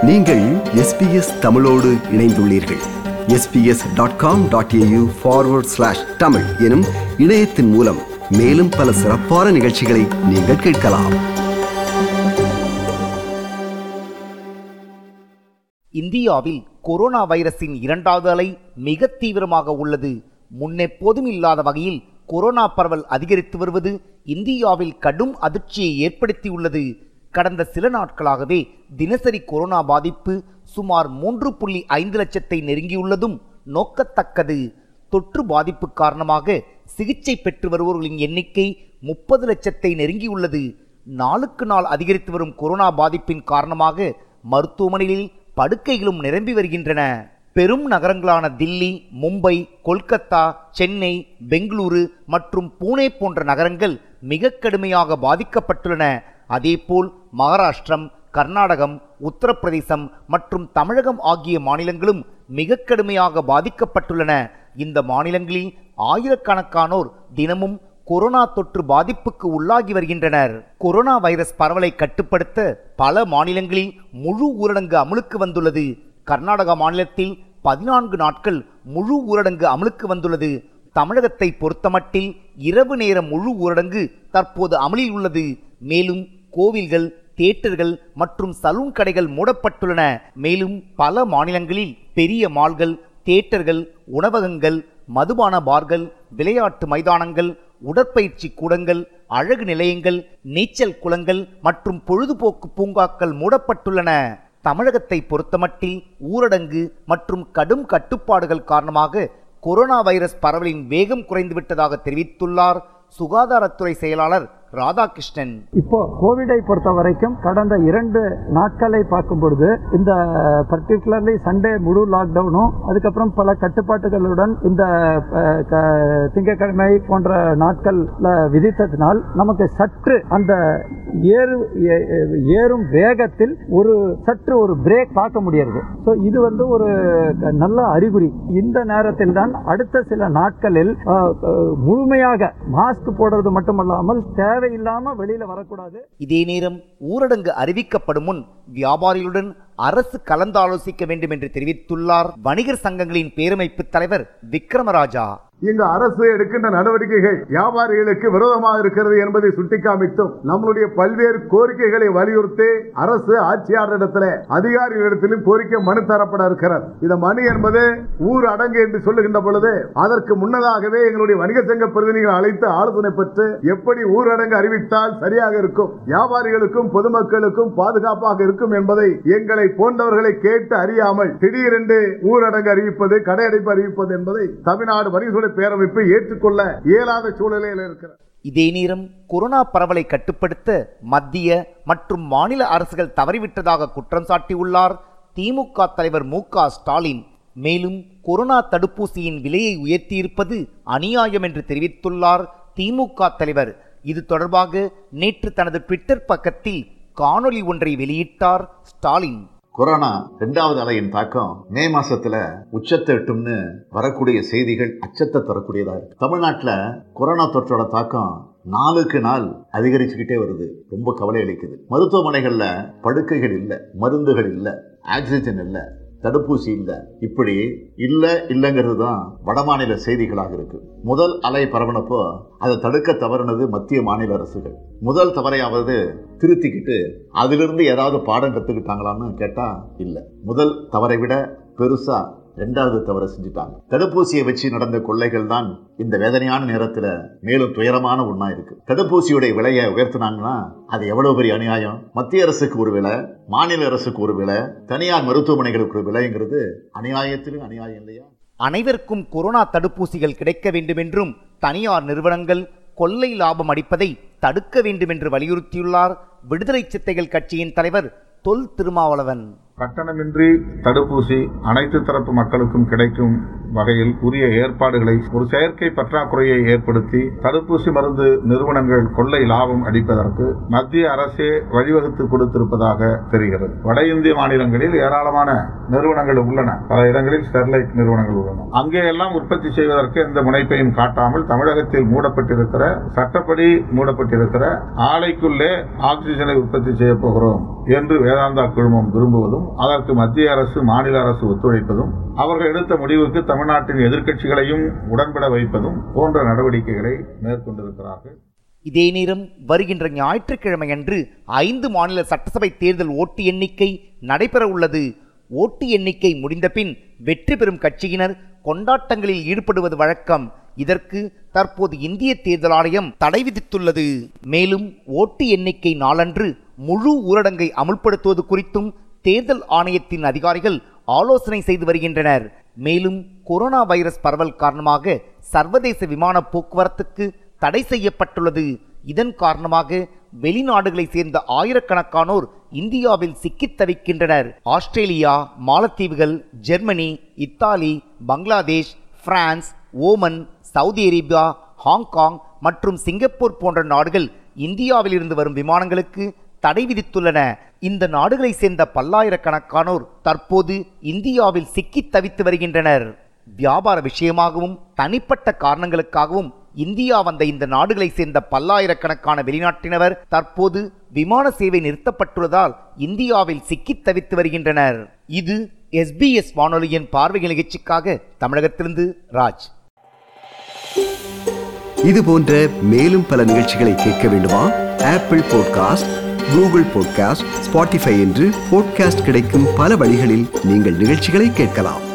நீங்கள் SBS தமிழோடு இணைந்துள்ளீர்கள். sbs.com.au/tamil எனும் இணையத்தின் மூலம் மேலும் பல சிறப்பான நிகழ்ச்சிகளை நீங்கள் கேட்கலாம். இந்தியாவில் கொரோனா வைரஸின் இரண்டாவது அலை மிக தீவிரமாக உள்ளது. முன்னெப்போதும் இல்லாத வகையில் கொரோனா பரவல் அதிகரித்து வருவது இந்தியாவில் கடும் அதிர்ச்சியை ஏற்படுத்தியுள்ளது. கடந்த சில நாட்களாகவே தினசரி கொரோனா பாதிப்பு சுமார் 3.5 லட்சத்தை நெருங்கியுள்ளதும் நோக்கத்தக்கது. தொற்று பாதிப்பு காரணமாக சிகிச்சை பெற்று வருபவர்களின் எண்ணிக்கை 30 லட்சத்தை நெருங்கியுள்ளது. நாளுக்கு நாள் அதிகரித்து வரும் கொரோனா பாதிப்பின் காரணமாக மருத்துவமனைகளில் படுக்கைகளும் நிரம்பி வருகின்றன. பெரும் நகரங்களான தில்லி, மும்பை, கொல்கத்தா, சென்னை, பெங்களூரு மற்றும் பூனே போன்ற நகரங்கள் மிக கடுமையாக பாதிக்கப்பட்டுள்ளன. அதேபோல் மகாராஷ்டிரம், கர்நாடகம், உத்தரப்பிரதேசம் மற்றும் தமிழகம் ஆகிய மாநிலங்களும் மிக கடுமையாக பாதிக்கப்பட்டுள்ளன. இந்த மாநிலங்களில் ஆயிரக்கணக்கானோர் தினமும் கொரோனா தொற்று பாதிப்புக்கு உள்ளாகி வருகின்றனர். கொரோனா வைரஸ் பரவலை கட்டுப்படுத்த பல மாநிலங்களில் முழு ஊரடங்கு அமலுக்கு வந்துள்ளது. கர்நாடகா மாநிலத்தில் 14 நாட்கள் முழு ஊரடங்கு அமலுக்கு வந்துள்ளது. தமிழகத்தை பொறுத்தமட்டில் இரவு நேர முழு ஊரடங்கு தற்போது அமலில் உள்ளது. மேலும் கோவில்கள், தியேட்டர்கள் மற்றும் சலூன் கடைகள் மூடப்பட்டுள்ளன. மேலும் பல மாநிலங்களில் பெரிய மால்கள், தியேட்டர்கள், உணவகங்கள், மதுபான பார்கள், விளையாட்டு மைதானங்கள், உடற்பயிற்சி கூடங்கள், அழகு நிலையங்கள், நீச்சல் குளங்கள் மற்றும் பொழுதுபோக்கு பூங்காக்கள் மூடப்பட்டுள்ளன. தமிழகத்தை பொறுத்தமட்டில் ஊரடங்கு மற்றும் கடும் கட்டுப்பாடுகள் காரணமாக கொரோனா வைரஸ் பரவலின் வேகம் குறைந்துவிட்டதாக தெரிவித்துள்ளார் சுகாதாரத்துறை செயலாளர் ராதாகிருஷ்ணன். இப்போ கோவிடை பொறுத்த வரைக்கும் கடந்த 2 நாட்களை பார்க்கும் பொழுது இந்த பர்டிகுலர்லி சண்டே முழு லாக்டவுனும் அதுக்கப்புறம் பல கட்டுப்பாட்டுகளுடன் இந்த திங்கட்கிழமை போன்ற நாட்கள்ல விதித்ததினால் நமக்கு சற்று அந்த ஏறும் வேகத்தில் சற்று ஒரு பிரேக் பார்க்க முடியாது. ஸோ இது ஒரு நல்ல அறிகுறி. இந்த நேரத்தில் தான் அடுத்த சில நாட்களில் முழுமையாக மாஸ்க் போடுறது மட்டுமல்லாமல் தேவையில்லாம வெளியில வரக்கூடாது. இதே நேரம் ஊரடங்கு அறிவிக்கப்படும் முன் வியாபாரிகளுடன் அரசு கலந்தாலோசிக்க வேண்டும் என்று தெரிவித்துள்ளார் வணிகர் சங்கங்களின் பேரமைப்பு தலைவர் விக்ரமராஜா. இங்கு அரசு எடுக்கின்ற நடவடிக்கைகள் வியாபாரிகளுக்கு விரோதமாக இருக்கிறது என்பதை சுட்டிக்காமித்தும் நம்முடைய பல்வேறு கோரிக்கைகளை வலியுறுத்தி அரசு ஆட்சியாளரிடத்தில் அதிகாரிகளிடத்திலும் கோரிக்கை மனு தரப்பட இருக்கிறது. இந்த மனு என்பது ஊர் அடங்கு என்று சொல்லுகின்ற பொழுது அதற்கு முன்னதாகவே எங்களுடைய வணிக சங்க பிரதிநிதிகள் அழைத்து ஆலோசனை பெற்று எப்படி ஊரடங்கு அறிவித்தால் சரியாக இருக்கும், வியாபாரிகளுக்கும் பொதுமக்களுக்கும் பாதுகாப்பாக இருக்கும் என்பதை எங்களை போன்றவர்களை கேட்டு அறியாமல் திடீரென்று ஊரடங்கு அறிவிப்பது, கடையடைப்பு அறிவிப்பது என்பதை தமிழ்நாடு வணிக பேரமைப்பு ஏற்றுக்கொள்ள இயலாத சூழலில் இருக்கிறது. இதே நேரம் கொரோனா பரவலை கட்டுப்படுத்த மத்திய மற்றும் மாநில அரசுகள் தவறிவிட்டதாக குற்றம் சாட்டியுள்ளார் திமுக தலைவர் மு.க. ஸ்டாலின். மேலும் கொரோனா தடுப்பூசியின் விலையை உயர்த்தியிருப்பது அநியாயம் என்று தெரிவித்துள்ளார் திமுக தலைவர். இது தொடர்பாக நேற்று தனது ட்விட்டர் பக்கத்தில் காணொலி ஒன்றை வெளியிட்டார் ஸ்டாலின். கொரோனா 2வது அலையின் தாக்கம் மே மாசத்துல உச்சத்தை எட்டும்னு வரக்கூடிய செய்திகள் அச்சத்தை தரக்கூடியதா இருக்கு. தமிழ்நாட்டில் கொரோனா தொற்றோட தாக்கம் நாளுக்கு நாள் அதிகரிச்சுக்கிட்டே வருது. ரொம்ப கவலை அளிக்குது. மருத்துவமனைகள்ல படுக்கைகள் இல்லை, மருந்துகள் இல்லை, ஆக்சிஜன் இல்லை, தடுப்பூசி இல்லை. இப்படி இல்லைங்கிறது தான் வடமாநில செய்திகளாக இருக்கு. முதல் அலை பரவனப்போ அதை தடுக்க தவறினது மத்திய மாநில அரசுகள். முதல் தவறையாவது திருத்திக்கிட்டு அதிலிருந்து ஏதாவது பாடம் கற்றுக்கிட்டாங்களான்னு கேட்டா இல்லை. முதல் தவறை விட பெருசா 2வது தவறை செஞ்சுட்டாங்க. தடுப்பூசியை வச்சு நடந்த கொள்ளைகள் தான் இந்த வேதனையான நேரத்தில் மேலும் துயரமான ஒன்றா இருக்கு. தடுப்பூசியுடைய விலையை உயர்த்தினாங்கன்னா அது எவ்வளவு பெரிய அநியாயம். மத்திய அரசுக்கு ஒரு விலை, மாநில அரசுக்கு ஒரு விலை, தனியார் மருத்துவமனைகளுக்கு ஒரு விலைங்கிறது அநியாயத்திலும் அநியாயம் இல்லையா? அனைவருக்கும் கொரோனா தடுப்பூசிகள் கிடைக்க வேண்டும் என்றும் தனியார் நிறுவனங்கள் கொள்ளை லாபம் அடிப்பதை தடுக்க வேண்டும் என்று வலியுறுத்தியுள்ளார் விடுதலை சிறுத்தைகள் கட்சியின் தலைவர் தொல் திருமாவளவன். கட்டணமின்றி தடுப்பூசி அனைத்து தரப்பு மக்களுக்கும் கிடைக்கும் வகையில் உரிய ஏற்பாடுகளை ஒரு செயற்கை பற்றாக்குறையை ஏற்படுத்தி தடுப்பூசி மருந்து நிறுவனங்கள் கொள்ளை லாபம் அடிப்பதற்கு மத்திய அரசே வழிவகுத்து கொடுத்திருப்பதாக தெரிகிறது. வட இந்திய மாநிலங்களில் ஏராளமான நிறுவனங்கள் உள்ளன. பல இடங்களில் ஸ்டெர்லைட் நிறுவனங்கள் உள்ளன. அங்கேயெல்லாம் உற்பத்தி செய்வதற்கு எந்த முனைப்பையும் காட்டாமல் தமிழகத்தில் மூடப்பட்டிருக்கிற, சட்டப்படி மூடப்பட்டிருக்கிற ஆலைக்குள்ளே ஆக்சிஜனை உற்பத்தி செய்ய போகிறோம் என்று வேதாந்தா குழுமம் விரும்புவதும் அதற்கு மத்திய அரசு மாநில அரசு ஒத்துழைப்பதும் அவர்கள் எடுத்த முடிவுக்கு தமிழ்நாட்டின் எதிர்க்கட்சிகளையும் உடன்பட வைப்பதும் போன்ற நடவடிக்கைகளை மேற்கொண்டிருக்கிறார்கள். இதே நேரம் வருகின்ற ஞாயிற்றுக்கிழமையன்று 5 மாநில சட்டசபை தேர்தல் ஓட்டு எண்ணிக்கை நடைபெற உள்ளது. ஓட்டு எண்ணிக்கை முடிந்த பின் வெற்றி பெறும் கட்சியினர் கொண்டாட்டங்களில் ஈடுபடுவது வழக்கம். இதற்கு தற்போது இந்திய தேர்தல் ஆணையம் தடை விதித்துள்ளது. மேலும் ஓட்டு எண்ணிக்கை நாளன்று முழு ஊரடங்கை அமுல்படுத்துவது குறித்தும் தேர்தல் ஆணையத்தின் அதிகாரிகள் ஆலோசனை செய்து வருகின்றனர். மேலும் கொரோனா வைரஸ் பரவல் காரணமாக சர்வதேச விமான போக்குவரத்துக்கு தடை செய்யப்பட்டுள்ளது. இதன் காரணமாக வெளிநாடுகளை சேர்ந்த ஆயிரக்கணக்கானோர் இந்தியாவில் சிக்கித் தவிக்கின்றனர். ஆஸ்திரேலியா, மாலத்தீவுகள், Germany, Italy, Bangladesh, France, Oman, Saudi Arabia, Hong Kong மற்றும் சிங்கப்பூர் போன்ற நாடுகள் இந்தியாவில் இருந்து வரும் விமானங்களுக்கு தடை விதித்துள்ளன. இந்த நாடுகளை சேர்ந்த பல்லாயிரக்கணக்கானோர் தற்போது இந்தியாவில் சிக்கித் தவித்து வருகின்றனர். வியாபார விஷயமாகவும் தனிப்பட்ட காரணங்களுக்காகவும் இந்தியா வந்த இந்த நாடுகளை சேர்ந்த பல்லாயிரக்கணக்கான வெளிநாட்டினர் தற்போது விமான சேவை நிறுத்தப்பட்டுள்ளதால் இந்தியாவில் சிக்கித் தவித்து வருகின்றனர். இது SBS வானொலியின் பார்வை நிகழ்ச்சிக்காக தமிழகத்திலிருந்து ராஜ். இது போன்ற மேலும் பல நிகழ்ச்சிகளை கேட்க வேண்டுமா? Apple podcast, Google podcast, Spotify என்று பாட்காஸ்ட் கிடைக்கும் பல வழிகளில் நீங்கள் நிகழ்ச்சிகளை கேட்கலாம்.